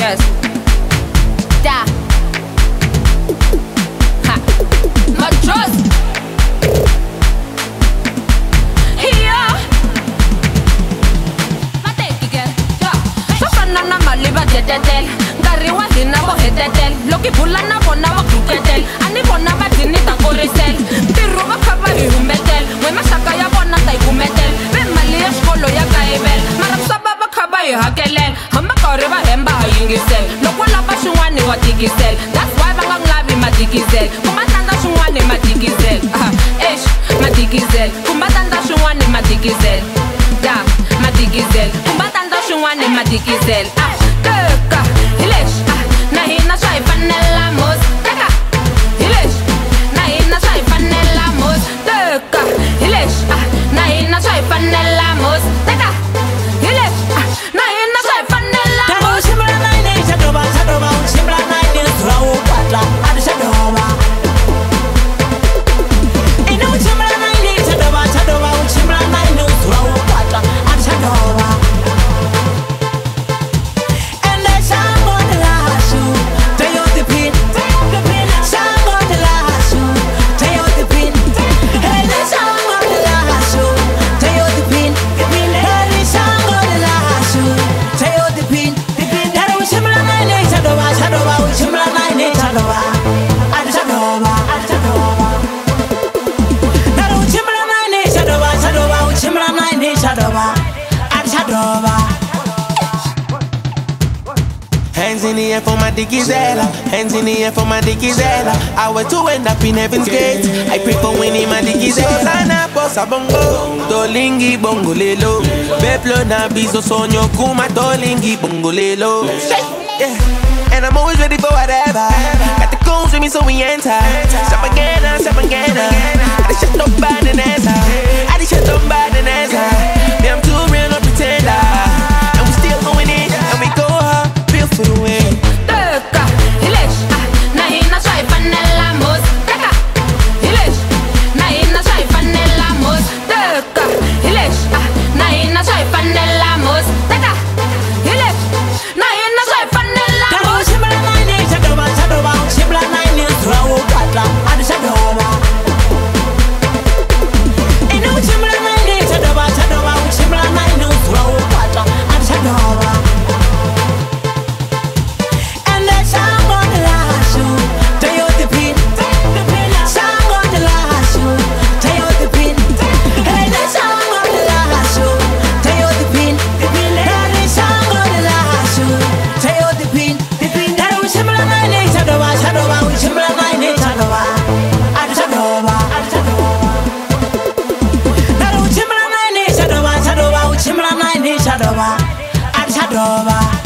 Yes. Da. Ha. Matros. Here. Mateki ke. Ja. Sofana na maliba tetetel. Ngari wa dina bo hetetel. Loki bulana bona wa kuketel. Ani bona ba dini ta korisel. Tiru ba khaba humbetel. We masaka ya bona ta ikumetel. Be mali ya skolo ya kaibel. Marapsa baba khaba hakelel. Hamba kore ba hemba yingisel. Lokwala ba swin'wana wa tikisel. That's why va nga lavi matikizel. Kumatanda swin'wana matikizel. Eish matikizel. Kumatanda swin'wana matikizel. Da matikizel. Kumatanda swin'wana matikizel. Teka hilesh. Na hina swa ifanela mos. Teka hilesh. Na hina swa ifanela mos. Teka hilesh. Na hina swa ifanela mos. Teka hilesh. Na hina swa ifanela mos. Hands in the air for my dickizella. Hands in the air for my dickizella. I was to end up in heaven's gate. I pray for winning my dickizella. Sana posa bongo, tolingi bongo lelo. Beplo na bizo sonyo kuma tolingi bongo lelo. Yeah. And I'm always ready for whatever. Got the goons with me so we enter. Stop again, stop again. I just shut up by the answer. I just shut up by the answer. Me I'm too real, no pretender. And we still going in, and we go hard, feel for the win. Teka hilesh. Na hina swa ifanela mos. Teka hilesh. Na hina swa ifanela mos. Teka hilesh. Na hina swa ifanela mos. Teka hilesh. Na hina swa ifanela mos. Shadova,